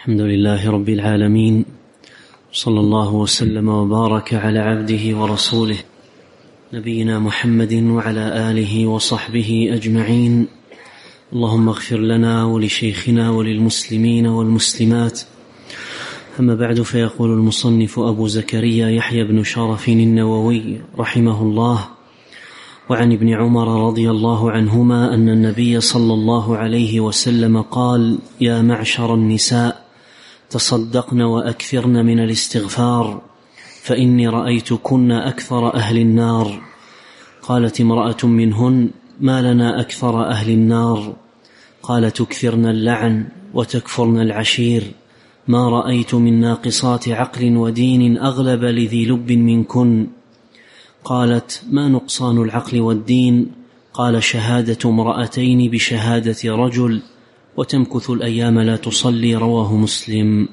الحمد لله رب العالمين، صلى الله وسلم وبارك على عبده ورسوله نبينا محمد وعلى آله وصحبه أجمعين. اللهم اغفر لنا ولشيخنا وللمسلمين والمسلمات. أما بعد، فيقول المصنف أبو زكريا يحيى بن شرف النووي رحمه الله: وعن ابن عمر رضي الله عنهما أن النبي صلى الله عليه وسلم قال: يا معشر النساء، تصدقن وأكثرن من الاستغفار، فإني رأيتكن أكثر أهل النار. قالت امرأة منهن: ما لنا أكثر أهل النار؟ قال: تكثرن اللعن وتكفرن العشير، ما رأيت من ناقصات عقل ودين أغلب لذي لب منكن. قالت: ما نقصان العقل والدين؟ قال: شهادة امرأتين بشهادة رجل، وتمكث الأيام لا تصلي. رواه مسلم.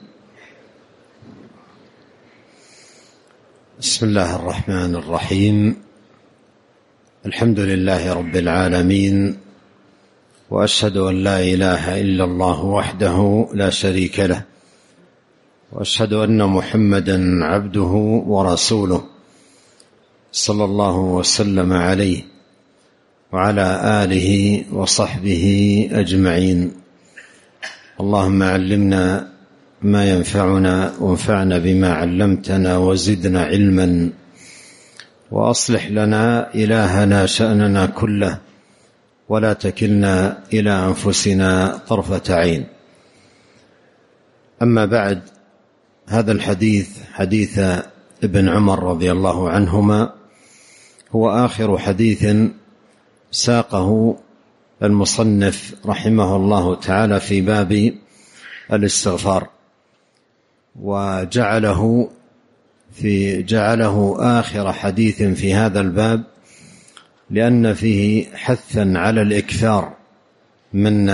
بسم الله الرحمن الرحيم. الحمد لله رب العالمين، وأشهد أن لا إله إلا الله وحده لا شريك له، وأشهد أن محمدا عبده ورسوله، صلى الله وسلم عليه وعلى آله وصحبه أجمعين. اللهم علمنا ما ينفعنا، وانفعنا بما علمتنا، وزدنا علما، وأصلح لنا إلهنا شأننا كله، ولا تكلنا إلى أنفسنا طرفة عين. أما بعد، هذا الحديث حديث ابن عمر رضي الله عنهما هو آخر حديث ساقه المصنف رحمه الله تعالى في باب الاستغفار، وجعله آخر حديث في هذا الباب، لأن فيه حثا على الإكثار من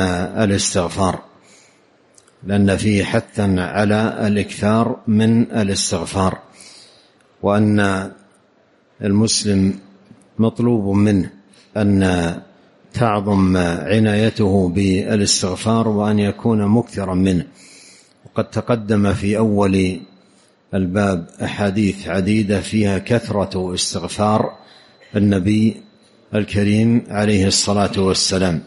الاستغفار، وأن المسلم مطلوب منه أن تعظم عنايته بالاستغفار، وأن يكون مكثرا منه. وقد تقدم في أول الباب أحاديث عديدة فيها كثرة استغفار النبي الكريم عليه الصلاة والسلام.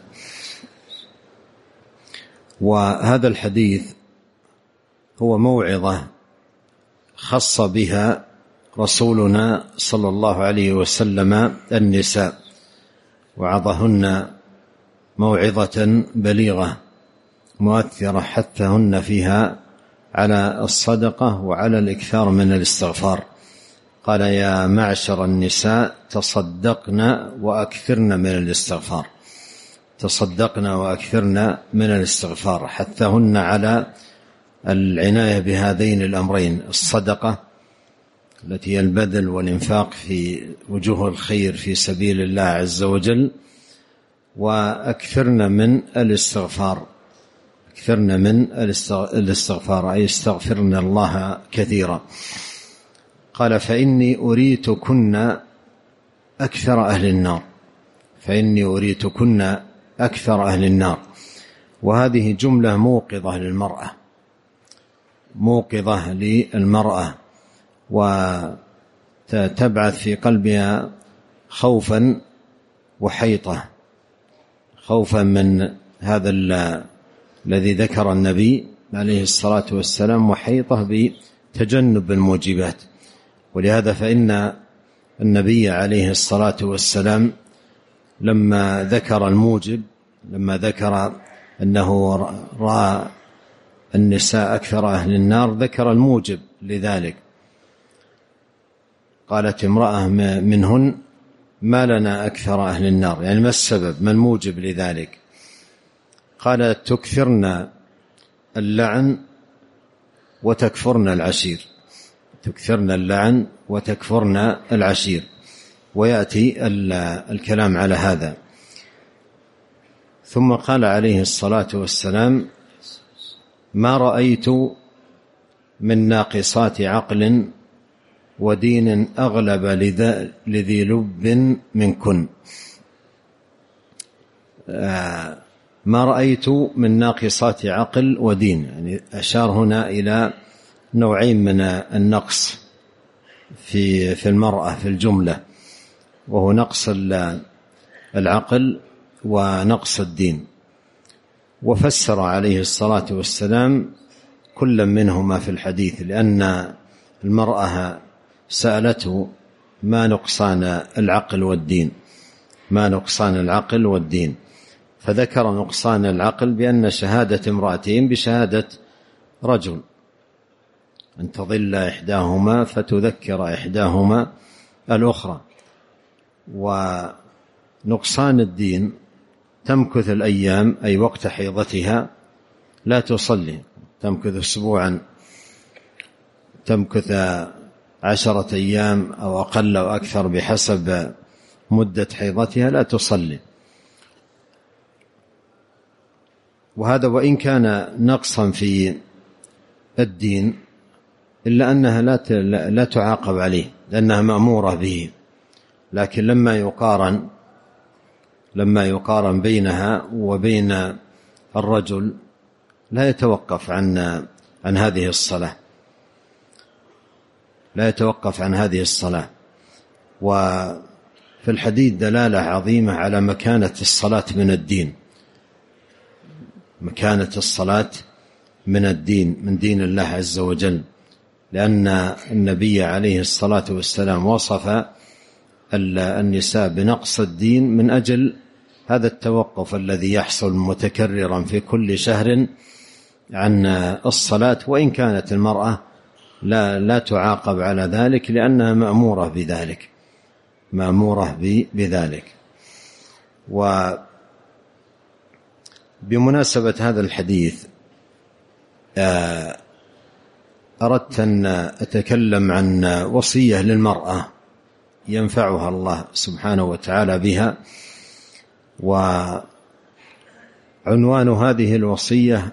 وهذا الحديث هو موعظة خص بها رسولنا صلى الله عليه وسلم النساء، وعظهن موعظة بليغة مؤثرة، حثهن فيها على الصدقة وعلى الإكثار من الاستغفار. قال: يا معشر النساء، تصدقن وأكثرن من الاستغفار. حثهن على العناية بهذين الأمرين: الصدقة التي هي البذل والإنفاق في وجوه الخير في سبيل الله عز وجل، وأكثرن من الاستغفار، أي استغفرن الله كثيرا. قال: فإني أريتكن أكثر أهل النار. وهذه جملة موقظة للمرأة، وتبعث في قلبها خوفا وحيطة، خوفا من هذا الذي ذكر النبي عليه الصلاة والسلام، وحيطة بتجنب الموجبات. ولهذا فإن النبي عليه الصلاة والسلام لما ذكر أنه رأى النساء أكثر أهل النار، ذكر الموجب لذلك. قالت امرأة منهن: ما لنا أكثر أهل النار، يعني ما السبب، ما الموجب لذلك؟ قالت: تكثرن اللعن وتكفرن العشير. ويأتي الكلام على هذا. ثم قال عليه الصلاة والسلام: ما رأيت من ناقصات عقل ودين أغلب لذي لب منكن. ما رأيت من ناقصات عقل ودين. يعني أشار هنا إلى نوعين من النقص في المرأة في الجملة، وهو نقص العقل ونقص الدين. وفسر عليه الصلاة والسلام كل منهما في الحديث، لأن المرأة سألته ما نقصان العقل والدين، ما نقصان العقل والدين، فذكر نقصان العقل بأن شهادة امرأتين بشهادة رجل، أن تضل إحداهما فتذكر إحداهما الأخرى. ونقصان الدين تمكث الأيام، أي وقت حيضتها لا تصلي، تمكث أسبوعا، تمكث 10 أيام أو أقل أو أكثر بحسب مدة حيضتها لا تصلي. وهذا وإن كان نقصا في الدين إلا أنها لا تعاقب عليه لأنها مأمورة به، لكن لما يقارن بينها وبين الرجل لا يتوقف عن هذه الصلاة، لا يتوقف عن هذه الصلاة. وفي الحديث دلالة عظيمة على مكانة الصلاة من الدين، مكانة الصلاة من الدين، من دين الله عز وجل، لأن النبي عليه الصلاة والسلام وصف النساء بنقص الدين من أجل هذا التوقف الذي يحصل متكررا في كل شهر عن الصلاة، وإن كانت المرأة لا تعاقب على ذلك لأنها مأمورة بذلك، مأمورة بذلك. وبمناسبة هذا الحديث أردت أن أتكلم عن وصية للمرأة ينفعها الله سبحانه وتعالى بها. وعنوان هذه الوصية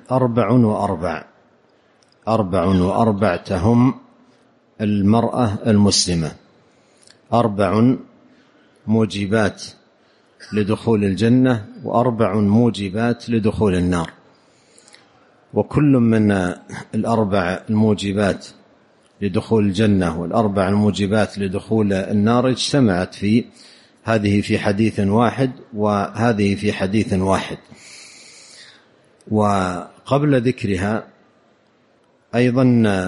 4 تهم المرأة المسلمة، 4 موجبات لدخول الجنة و4 موجبات لدخول النار. وكل من 4 الموجبات لدخول الجنة و4 الموجبات لدخول النار اجتمعت هذه في حديث واحد وهذه في حديث واحد. وقبل ذكرها أيضا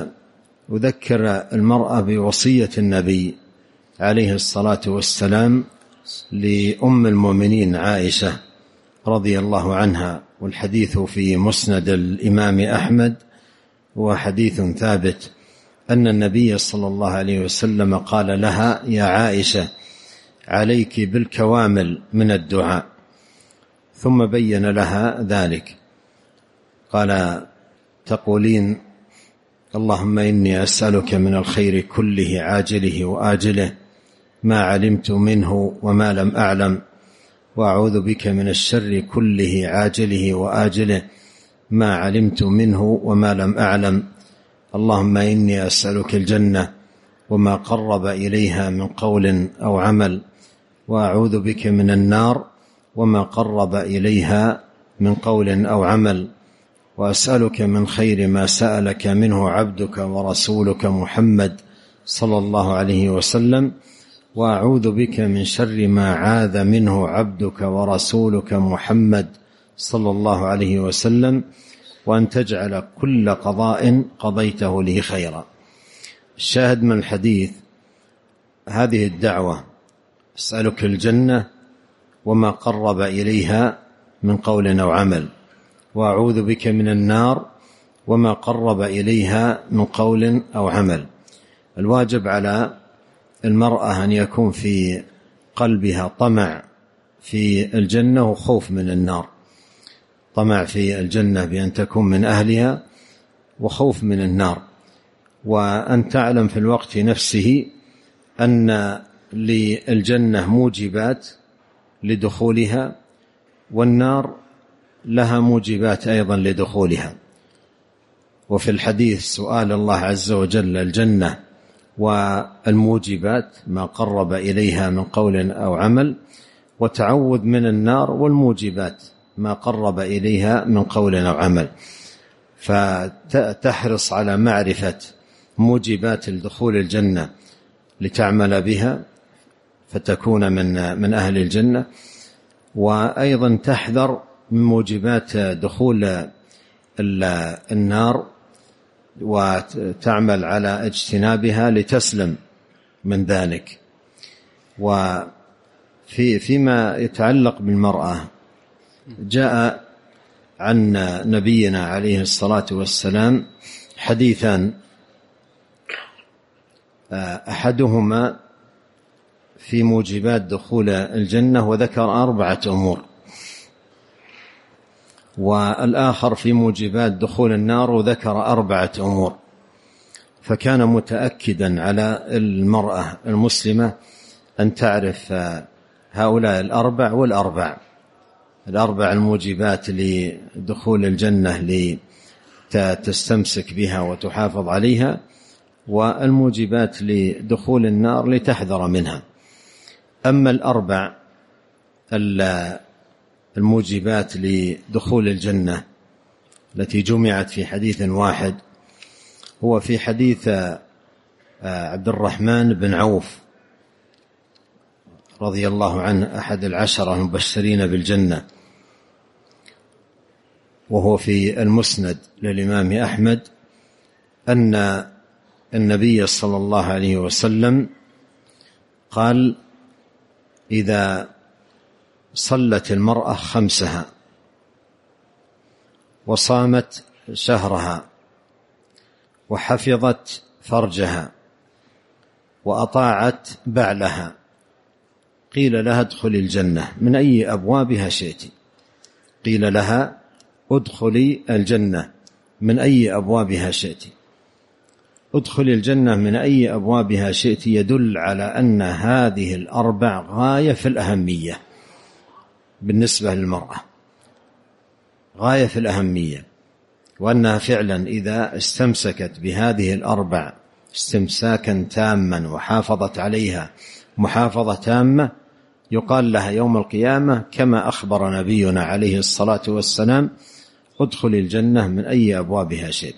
أذكر المرأة بوصية النبي عليه الصلاة والسلام لأم المؤمنين عائشة رضي الله عنها، والحديث في مسند الإمام أحمد، وحديث ثابت أن النبي صلى الله عليه وسلم قال لها: يا عائشة عليك بالكوامل من الدعاء. ثم بين لها ذلك، قال: تقولين: اللهم إني أسألك من الخير كله عاجله وآجله ما علمت منه وما لم أعلم، وأعوذ بك من الشر كله عاجله وآجله ما علمت منه وما لم أعلم، اللهم إني أسألك الجنة وما قرب إليها من قول أو عمل، وأعوذ بك من النار وما قرب إليها من قول أو عمل، وأسألك من خير ما سألك منه عبدك ورسولك محمد صلى الله عليه وسلم، وأعوذ بك من شر ما عاذ منه عبدك ورسولك محمد صلى الله عليه وسلم، وأن تجعل كل قضاء قضيته لي خيرا. الشاهد من الحديث هذه الدعوة: أسألك الجنة وما قرب إليها من قول أو عمل، وأعوذ بك من النار وما قرب إليها من قول أو عمل. الواجب على المرأة أن يكون في قلبها طمع في الجنة وخوف من النار، طمع في الجنة بأن تكون من أهلها وخوف من النار، وأن تعلم في الوقت نفسه أن للجنة موجبات لدخولها، والنار لها موجبات أيضا لدخولها. وفي الحديث سؤال الله عز وجل الجنة والموجبات ما قرب إليها من قول أو عمل، وتعوذ من النار والموجبات ما قرب إليها من قول أو عمل، فتحرص على معرفة موجبات دخول الجنة لتعمل بها فتكون من أهل الجنة، وأيضا تحذر من موجبات دخول النار وتعمل على اجتنابها لتسلم من ذلك. وفيما يتعلق بالمرأة جاء عن نبينا عليه الصلاة والسلام حديثان، أحدهما في موجبات دخول الجنة وذكر 4 أمور، والآخر في موجبات دخول النار وذكر 4 أمور. فكان متأكدا على المرأة المسلمة أن تعرف هؤلاء الأربع الموجبات لدخول الجنة لتستمسك بها وتحافظ عليها، والموجبات لدخول النار لتحذر منها. أما 4 الموجبات لدخول الجنة التي جمعت في حديث واحد، هو في حديث عبد الرحمن بن عوف رضي الله عنه أحد 10 المبشرين بالجنة، وهو في المسند للإمام أحمد، أن النبي صلى الله عليه وسلم قال: إذا صلت المرأة 5 وصامت شهرها وحفظت فرجها وأطاعت بعلها قيل لها ادخلي الجنة من أي أبوابها شئت. قيل لها ادخلي الجنة من أي أبوابها شئت. ادخلي الجنة من أي أبوابها شئت يدل على أن هذه 4 غاية في الأهمية بالنسبة للمرأة، غاية في الأهمية، وأنها فعلا إذا استمسكت بهذه 4 استمساكا تاما وحافظت عليها محافظة تامة، يقال لها يوم القيامة كما أخبر نبينا عليه الصلاة والسلام: ادخل الجنة من أي أبوابها شئت.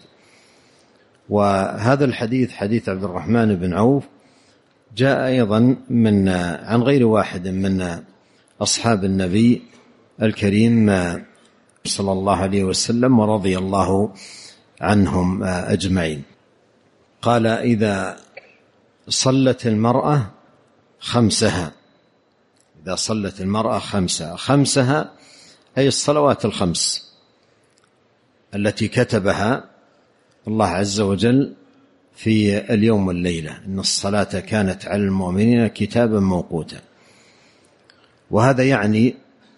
وهذا الحديث حديث عبد الرحمن بن عوف جاء أيضا عن غير واحد من أصحاب النبي الكريم صلى الله عليه وسلم ورضي الله عنهم أجمعين. قال: إذا صلت المرأة 5، إذا صلت المرأة 5 أي الصلوات 5 التي كتبها الله عز وجل في اليوم والليلة، إن الصلاة كانت على المؤمنين كتابا موقوتا. وهذا يعني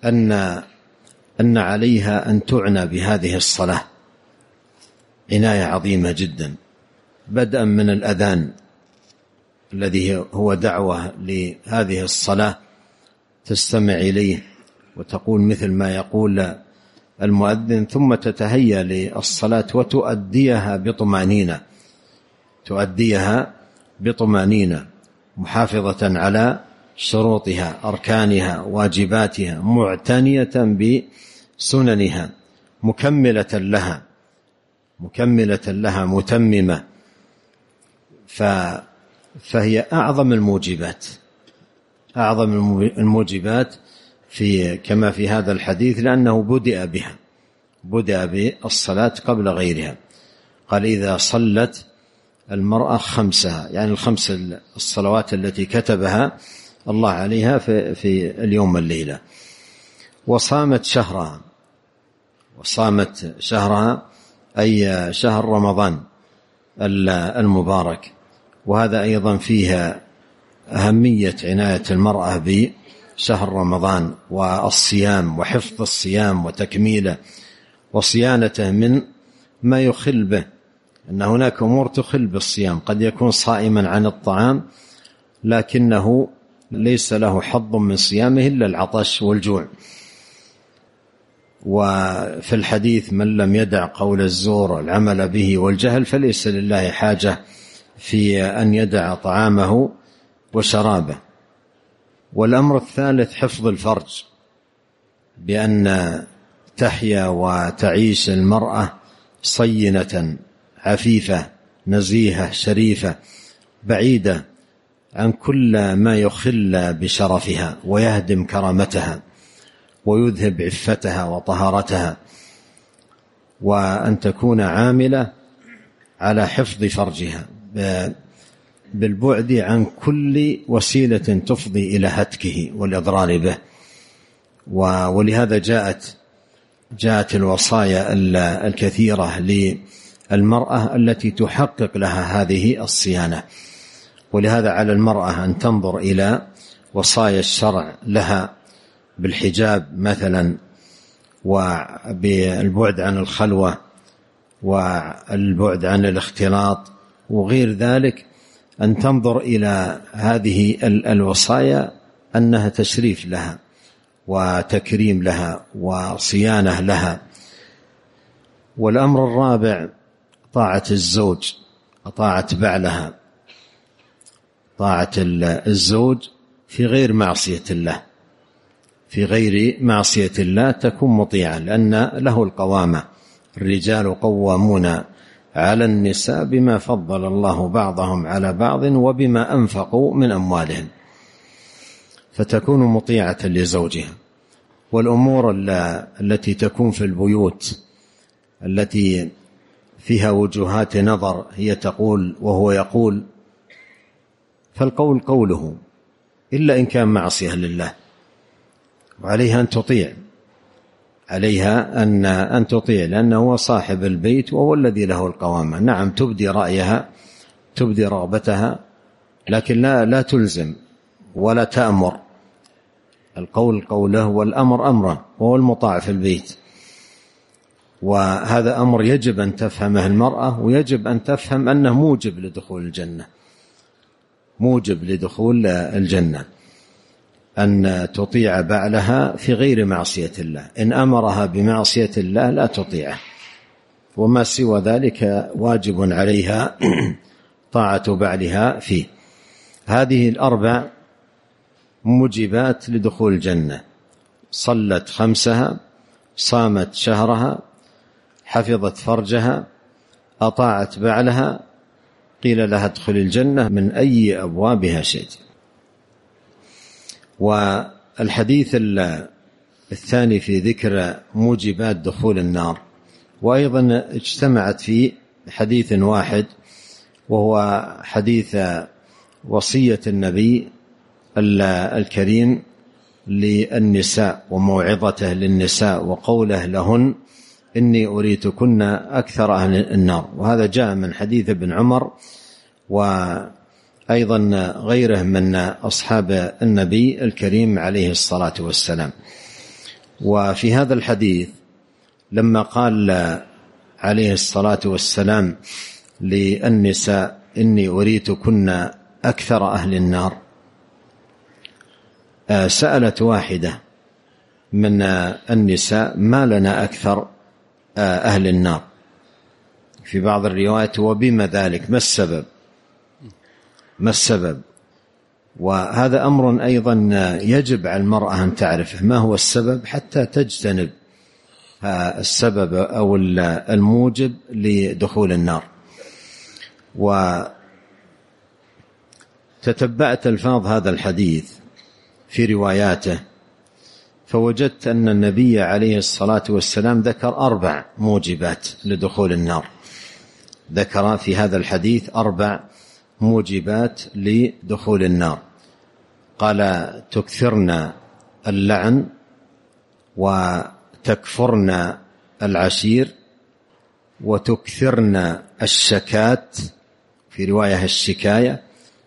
أن عليها أن تعنى بهذه الصلاة عناية عظيمة جدا، بدءا من الأذان الذي هو دعوة لهذه الصلاة، تستمع إليه وتقول مثل ما يقول المؤذن، ثم تتهيأ للصلاة وتؤديها بطمأنينة محافظة على شروطها أركانها واجباتها، معتنية بسننها، مكملة لها متممة. فهي أعظم الموجبات كما في هذا الحديث، لأنه بدأ بالصلاة قبل غيرها. قال: إذا صلت المرأة 5، يعني 5 الصلوات التي كتبها الله عليها في اليوم والليلة. وصامت شهرها أي شهر رمضان المبارك. وهذا أيضا فيها أهمية عناية المرأة بشهر رمضان والصيام وحفظ الصيام وتكميله وصيانته من ما يخل به، أن هناك أمور تخل بالصيام، قد يكون صائما عن الطعام لكنه ليس له حظ من صيامه إلا العطش والجوع. وفي الحديث: من لم يدع قول الزور العمل به والجهل فليس لله حاجة في أن يدع طعامه وشرابه. والأمر الثالث حفظ الفرج، بأن تحيا وتعيش المرأة صينة عفيفة نزيهة شريفة بعيدة عن كل ما يخل بشرفها ويهدم كرامتها ويذهب عفتها وطهارتها، وأن تكون عاملة على حفظ فرجها بالبعد عن كل وسيلة تفضي إلى هتكه والإضرار به. ولهذا جاءت الوصايا الكثيرة للمرأة التي تحقق لها هذه الصيانة. ولهذا على المرأة أن تنظر إلى وصايا الشرع لها بالحجاب مثلا، وبالبعد عن الخلوة والبعد عن الاختلاط وغير ذلك، أن تنظر إلى هذه الوصايا أنها تشريف لها وتكريم لها وصيانة لها. والأمر الرابع طاعة الزوج، طاعة بعلها، طاعة الزوج في غير معصية الله، في غير معصية الله تكون مطيعا، لأن له القوامة. الرجال قوامون على النساء بما فضل الله بعضهم على بعض وبما أنفقوا من أموالهم، فتكون مطيعة لزوجها. والأمور التي تكون في البيوت التي فيها وجهات نظر هي تقول وهو يقول، فالقول قوله إلا إن كان معصية لله، وعليها أن تطيع، عليها أن تطيع، لأنه هو صاحب البيت وهو الذي له القوامة. نعم تبدي رأيها تبدي رغبتها، لكن لا تلزم ولا تأمر. القول قوله والأمر أمره، وهو المطاع في البيت. وهذا أمر يجب أن تفهمه المرأة، ويجب أن تفهم أنه موجب لدخول الجنة، موجب لدخول الجنة، أن تطيع بعلها في غير معصية الله. إن أمرها بمعصية الله لا تطيعه، وما سوى ذلك واجب عليها طاعة بعلها فيه. هذه الأربع موجبات لدخول الجنة: صلت خمسها، صامت شهرها، حفظت فرجها، أطاعت بعلها، قيل لها ادخل الجنة من أي أبوابها شئت. والحديث الثاني في ذكر موجبات دخول النار، وأيضا اجتمعت في حديث واحد، وهو حديث وصية النبي الكريم للنساء وموعظته للنساء وقوله لهن إني أريتكن أكثر أهل النار. وهذا جاء من حديث ابن عمر وأيضا غيره من أصحاب النبي الكريم عليه الصلاة والسلام. وفي هذا الحديث لما قال عليه الصلاة والسلام للنساء إني أريتكن أكثر أهل النار، سألت واحدة من النساء ما لنا أكثر أهل النار؟ في بعض الروايات وبما ذلك، ما السبب؟ وهذا أمر أيضا يجب على المرأة أن تعرفه، ما هو السبب حتى تجتنب السبب أو الموجب لدخول النار. وتتبعت ألفاظ هذا الحديث في رواياته، فوجدت أن النبي عليه الصلاة والسلام ذكر 4 موجبات لدخول النار. ذكر في هذا الحديث 4 موجبات لدخول النار. قال تكثرن اللعن، وتكفرن العشير، وتكثرن الشكات، في رواية الشكاية،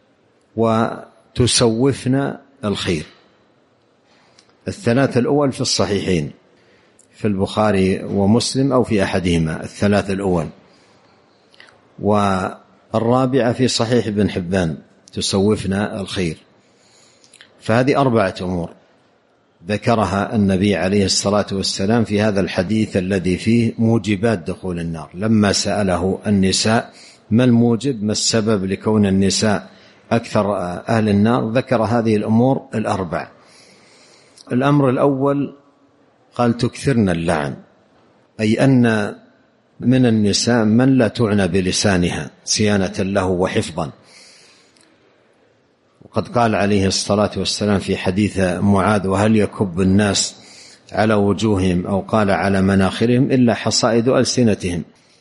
وتسوفن الخير. الثلاث الأول في الصحيحين في البخاري ومسلم أو في أحدهما، الثلاث الأول. والرابعة في صحيح ابن حبان تسوفن الخير. فهذه 4 أمور ذكرها النبي عليه الصلاة والسلام في هذا الحديث الذي فيه موجبات دخول النار. لما سأله النساء ما الموجب، ما السبب لكون النساء أكثر أهل النار، ذكر هذه الأمور 4. الأمر الأول قال تكثرن اللعن، أي أن من النساء من لا تعنى بلسانها صيانة له وحفظا. وقد قال عليه الصلاة والسلام في حديث معاذ: وهل يكب الناس على وجوههم أو قال على مناخرهم إلا حصائد ألسنتهم.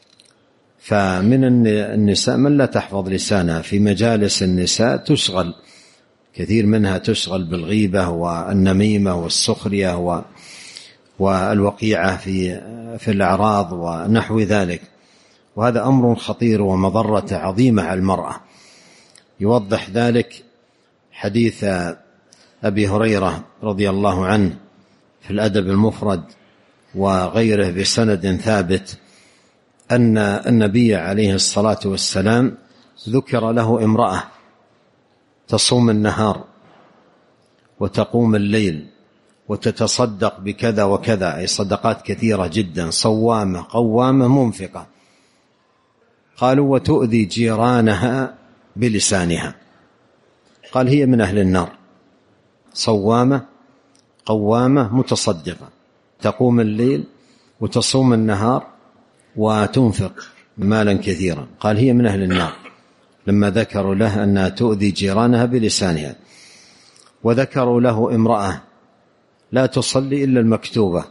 فمن النساء من لا تحفظ لسانها، في مجالس النساء تشغل، كثير منها تشغل بالغيبة والنميمة والسخرية والوقيعة في الأعراض ونحو ذلك، وهذا أمر خطير ومضرة عظيمة على المرأة. يوضح ذلك حديث أبي هريرة رضي الله عنه في الأدب المفرد وغيره بسند ثابت، أن النبي عليه الصلاة والسلام ذكر له امرأة تصوم النهار وتقوم الليل وتتصدق بكذا وكذا، أي صدقات كثيرة جدا، صوامة قوامة منفقة. قالوا: وتؤذي جيرانها بلسانها. قال: هي من أهل النار، صوامة قوامة متصدقة، تقوم الليل وتصوم النهار وتنفق مالا كثيرا. قال: هي من أهل النار، لما ذكروا له أنها تؤذي جيرانها بلسانها. وذكروا له امرأة لا تصلي إلا المكتوبة،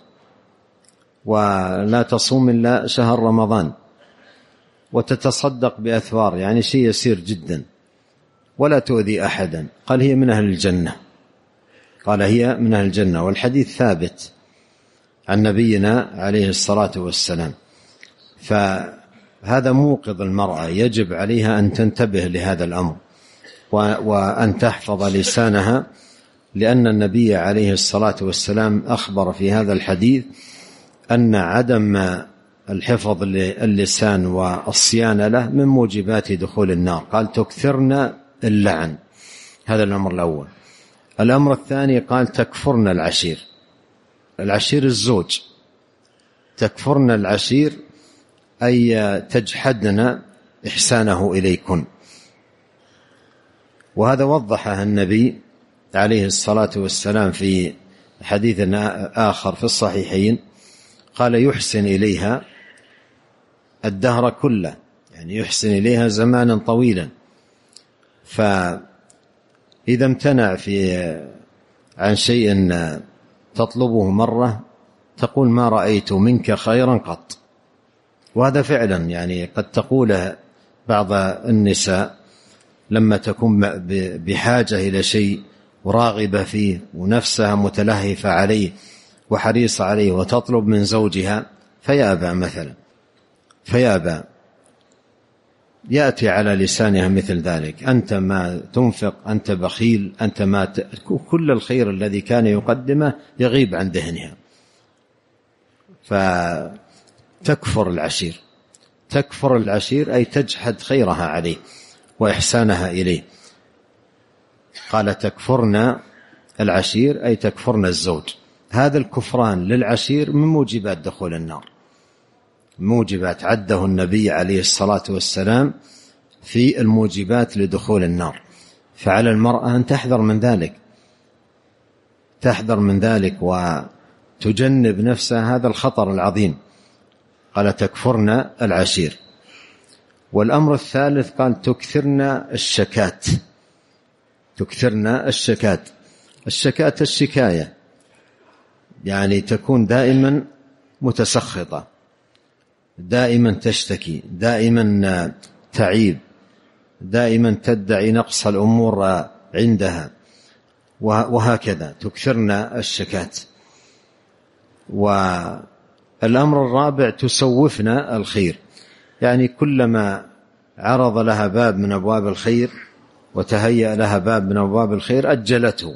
ولا تصوم إلا شهر رمضان، وتتصدق بأثوار، يعني شيء يسير جدا، ولا تؤذي أحدا. قال: هي من أهل الجنة. قال: هي من أهل الجنة. والحديث ثابت عن نبينا عليه الصلاة والسلام. فهذا موقظ المرأة، يجب عليها أن تنتبه لهذا الأمر وأن تحفظ لسانها، لأن النبي عليه الصلاة والسلام أخبر في هذا الحديث أن عدم الحفظ للسان والصيانة له من موجبات دخول النار. قال: تكثرن اللعن. هذا الأمر الأول. الأمر الثاني قال: تكفرن العشير. العشير الزوج، تكفرن العشير أي تجحدن إحسانه إليكن. وهذا وضحه النبي عليه الصلاة والسلام في حديث آخر في الصحيحين، قال: يحسن إليها الدهر كله، يعني يحسن إليها زمانا طويلا. فإذا امتنع عن شيء تطلبه مرة تقول: ما رأيت منك خيرا قط. وهذا فعلا يعني قد تقوله بعض النساء لما تكون بحاجة إلى شيء وراغبة فيه ونفسها متلهفة عليه وحريصة عليه، وتطلب من زوجها فيأبى مثلا، فيأبى، يأتي على لسانها مثل ذلك: أنت ما تنفق، أنت بخيل، أنت ما كل الخير الذي كان يقدمه يغيب عن ذهنها. فتكفر العشير. تكفر العشير أي تجحد خيرها عليه وإحسانها إليه. قال: تكفرن العشير أي تكفرن الزوج. هذا الكفران للعشير من موجبات دخول النار، موجبات عده النبي عليه الصلاة والسلام في الموجبات لدخول النار. فعلى المرأة أن تحذر من ذلك، تحذر من ذلك وتجنب نفسها هذا الخطر العظيم. قال: تكفرن العشير. والأمر الثالث قال: تكثرن الشكات. تكثرن الشكات. الشكات الشكاية، يعني تكون دائما متسخطة، دائما تشتكي، دائما تعيب، دائما تدعي نقص الأمور عندها، وهكذا تكثرن الشكات. والأمر الرابع: تسوفن الخير، يعني كلما عرض لها باب من أبواب الخير وتهيأ لها باب من أبواب الخير أجلته،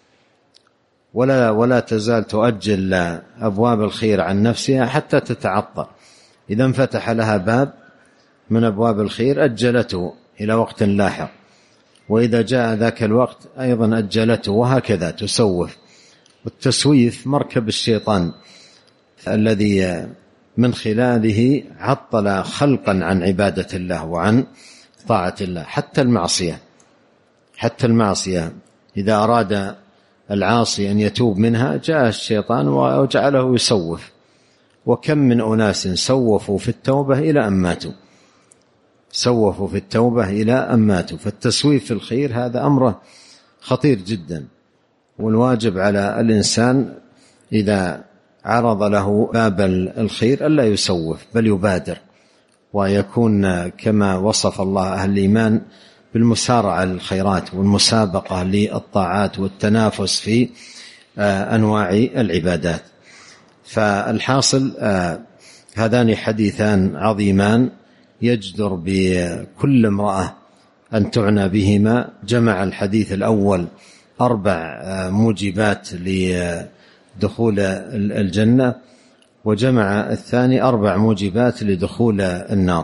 ولا تزال تؤجل أبواب الخير عن نفسها حتى تتعطل. إذا انفتح لها باب من أبواب الخير أجلته إلى وقت لاحق، وإذا جاء ذاك الوقت أيضا أجلته، وهكذا تسوف. والتسويف مركب الشيطان الذي من خلاله عطل خلقا عن عبادة الله وعن طاعة الله. حتى المعصية إذا أراد العاصي أن يتوب منها جاء الشيطان وجعله يسوف. وكم من أناس سوفوا في التوبة إلى أن ماتوا، سوفوا في التوبة إلى أن ماتوا. فالتسويف في الخير هذا أمر خطير جدا، والواجب على الإنسان إذا عرض له باب الخير ألا يسوف بل يبادر، ويكون كما وصف الله أهل الإيمان بالمسارعة للخيرات والمسابقة للطاعات والتنافس في أنواع العبادات. فالحاصل هذان حديثان عظيمان يجدر بكل امرأة أن تعنى بهما. جمع الحديث الأول 4 موجبات لدخول الجنة، وجمع الثاني 4 موجبات لدخول النار.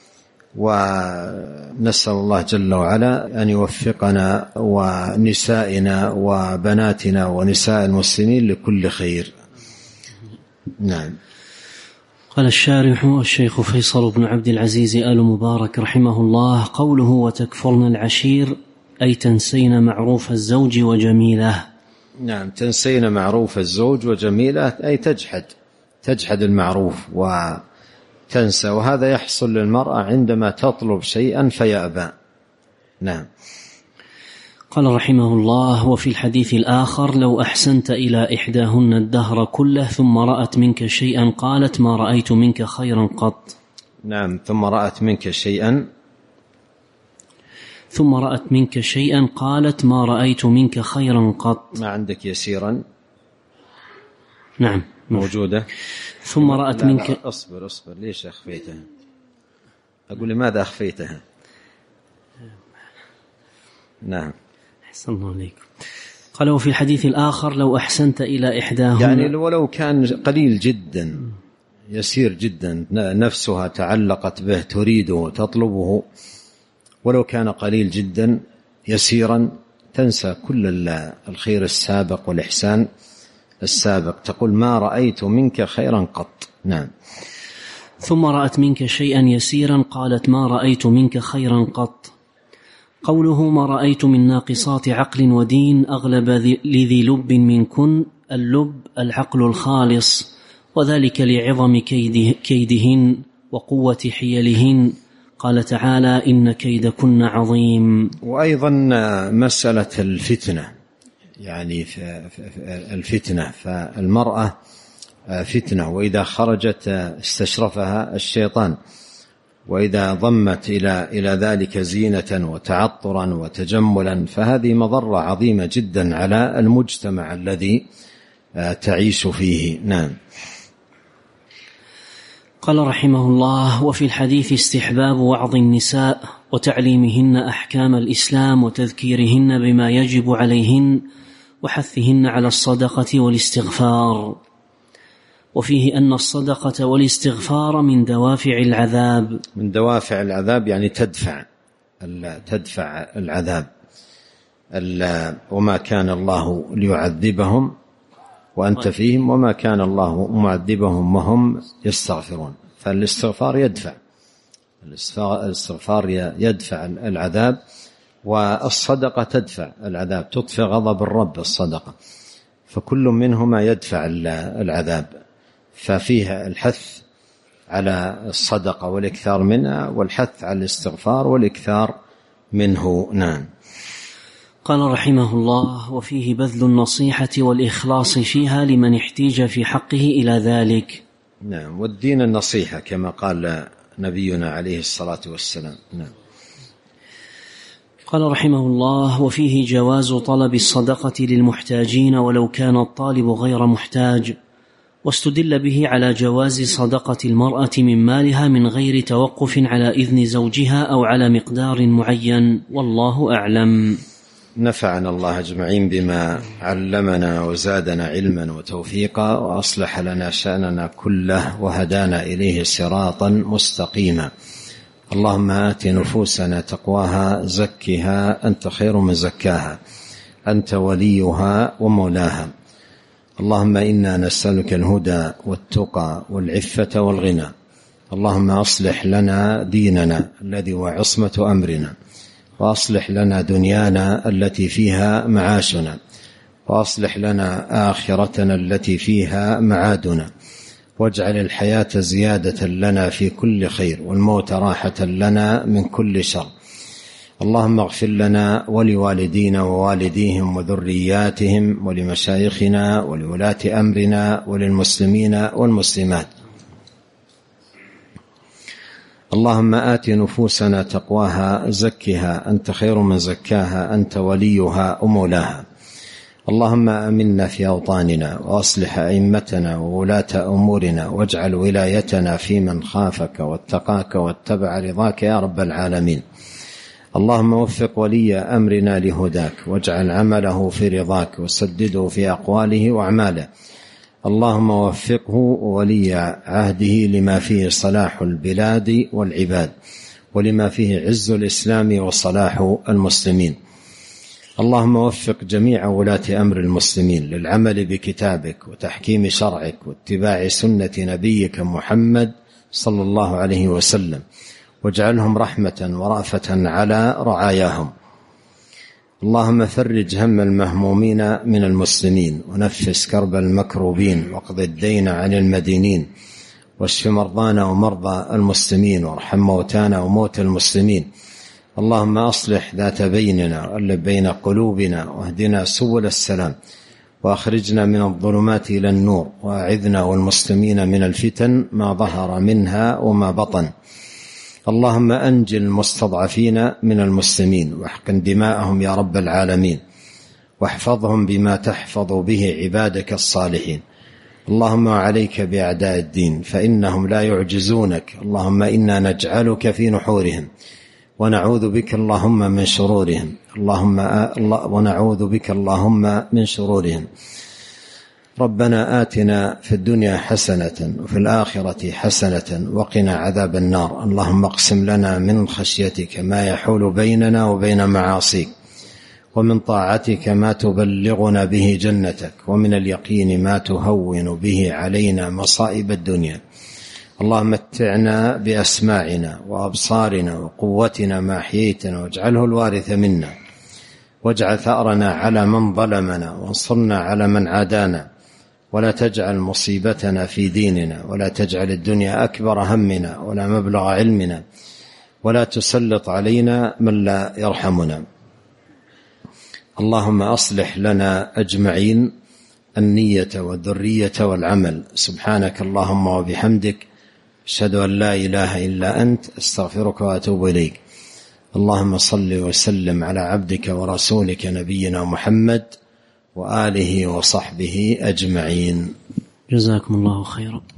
ونسأل الله جل وعلا أن يوفقنا ونسائنا وبناتنا ونساء المسلمين لكل خير. نعم. قال الشارح الشيخ فيصل بن عبد العزيز آل مبارك رحمه الله: قوله وتكفرن العشير أي تنسين معروف الزوج وجميله. نعم، تنسين معروف الزوج وجميله أي تجحد المعروف وتنسى، وهذا يحصل للمرأة عندما تطلب شيئا فيأبى. نعم. قال رحمه الله: وفي الحديث الآخر: لو أحسنت إلى إحداهن الدهر كله ثم رأت منك شيئا قالت ما رأيت منك خيرا قط. نعم، ثم رأت منك شيئا قالت ما رأيت منك خيرا قط. ما عندك يسيرا؟ نعم موجودة. ثم رأت منك. أصبر ليش أخفيتها؟ أقول لماذا أخفيتها؟ نعم. أحسن الله عليكم. قال: وفي الحديث الآخر: لو أحسنت إلى إحداهن، يعني ولو كان قليل جدا يسير جدا نفسها تعلقت به تريده وتطلبه، ولو كان قليل جدا يسيرا تنسى كل الخير السابق والإحسان السابق، تقول ما رأيت منك خيرا قط. نعم. ثم رأت منك شيئا يسيرا قالت ما رأيت منك خيرا قط. قوله ما رأيت من ناقصات عقل ودين أغلب لذي لب منكن. اللب العقل الخالص، وذلك لعظم كيدهن وقوة حيلهن. قال تعالى: إن كيدكن عظيم. وأيضا مسألة الفتنة، يعني الفتنة، فالمرأة فتنة، وإذا خرجت استشرفها الشيطان، وإذا ضمت إلى ذلك زينة وتعطرا وتجملا فهذه مضرة عظيمة جدا على المجتمع الذي تعيش فيه. نعم. قال رحمه الله: وفي الحديث استحباب وعظ النساء وتعليمهن أحكام الإسلام وتذكيرهن بما يجب عليهن وحثهن على الصدقة والاستغفار. وفيه أن الصدقة والاستغفار من دوافع العذاب. من دوافع العذاب يعني تدفع العذاب. وما كان الله ليعذبهم وأنت فيهم وما كان الله معذبهم وهم يستغفرون. فالاستغفار يدفع العذاب، والصدقة تدفع العذاب، تطفئ غضب الرب الصدقة، فكل منهما يدفع العذاب. ففيها الحث على الصدقة والإكثار منها، والحث على الاستغفار والإكثار منه. نعم. قال رحمه الله: وفيه بذل النصيحة والإخلاص فيها لمن احتيج في حقه إلى ذلك. نعم. والدين النصيحة كما قال نبينا عليه الصلاة والسلام. نعم. قال رحمه الله: وفيه جواز طلب الصدقة للمحتاجين ولو كان الطالب غير محتاج، واستدل به على جواز صدقة المرأة من مالها من غير توقف على إذن زوجها أو على مقدار معين، والله أعلم. نفعنا الله أجمعين بما علمنا وزادنا علما وتوفيقا، وأصلح لنا شأننا كله وهدانا إليه صراطا مستقيما. اللهم آت نفوسنا تقواها زكها أنت خير من زكاها أنت وليها ومولاها. اللهم إنا نسألك الهدى والتقى والعفة والغنى. اللهم أصلح لنا ديننا الذي هو عصمة أمرنا، وأصلح لنا دنيانا التي فيها معاشنا، وأصلح لنا آخرتنا التي فيها معادنا، واجعل الحياة زيادة لنا في كل خير، والموت راحة لنا من كل شر. اللهم اغفر لنا ولوالدينا ووالديهم وذرياتهم ولمشايخنا ولولاة أمرنا وللمسلمين والمسلمات. اللهم آت نفوسنا تقواها زكها أنت خير من زكاها أنت وليها ومولاها. اللهم آمنا في أوطاننا وأصلح أئمتنا وولاة أمورنا، واجعل ولايتنا في من خافك واتقاك واتبع رضاك يا رب العالمين. اللهم وفق ولي أمرنا لهداك، واجعل عمله في رضاك، وسدده في أقواله وأعماله. اللهم وفقه ولي عهده لما فيه صلاح البلاد والعباد، ولما فيه عز الإسلام وصلاح المسلمين. اللهم وفق جميع ولاة أمر المسلمين للعمل بكتابك وتحكيم شرعك واتباع سنة نبيك محمد صلى الله عليه وسلم، واجعلهم رحمة ورأفة على رعاياهم. اللهم فرج هم المهمومين من المسلمين، ونفس كرب المكروبين، واقض الدين عن المدينين، واشف مرضانا ومرضى المسلمين، وارحم موتانا وموتى المسلمين. اللهم أصلح ذات بيننا وألف بين قلوبنا، واهدنا سبل السلام، وأخرجنا من الظلمات إلى النور، وأعذنا والمسلمين من الفتن ما ظهر منها وما بطن. اللهم أنجِ المستضعفين من المسلمين، واحقن دماءهم يا رب العالمين، واحفظهم بما تحفظ به عبادك الصالحين. اللهم عليك بأعداء الدين فإنهم لا يعجزونك. اللهم إنا نجعلك في نحورهم، ونعوذ بك اللهم من شرورهم. ونعوذ بك اللهم من شرورهم. ربنا آتنا في الدنيا حسنة وفي الآخرة حسنة وقنا عذاب النار. اللهم اقسم لنا من خشيتك ما يحول بيننا وبين معاصيك، ومن طاعتك ما تبلغنا به جنتك، ومن اليقين ما تهون به علينا مصائب الدنيا. اللهم متعنا بأسماعنا وأبصارنا وقوتنا ما أحييتنا، واجعله الوارث منا، واجعل ثأرنا على من ظلمنا، وانصرنا على من عادانا، ولا تجعل مصيبتنا في ديننا، ولا تجعل الدنيا أكبر همنا ولا مبلغ علمنا، ولا تسلط علينا من لا يرحمنا. اللهم أصلح لنا أجمعين النية والذرية والعمل. سبحانك اللهم وبحمدك، أشهد أن لا إله إلا أنت، أستغفرك وأتوب إليك. اللهم صل وسلم على عبدك ورسولك نبينا محمد وآله وصحبه أجمعين. جزاكم الله خيرا.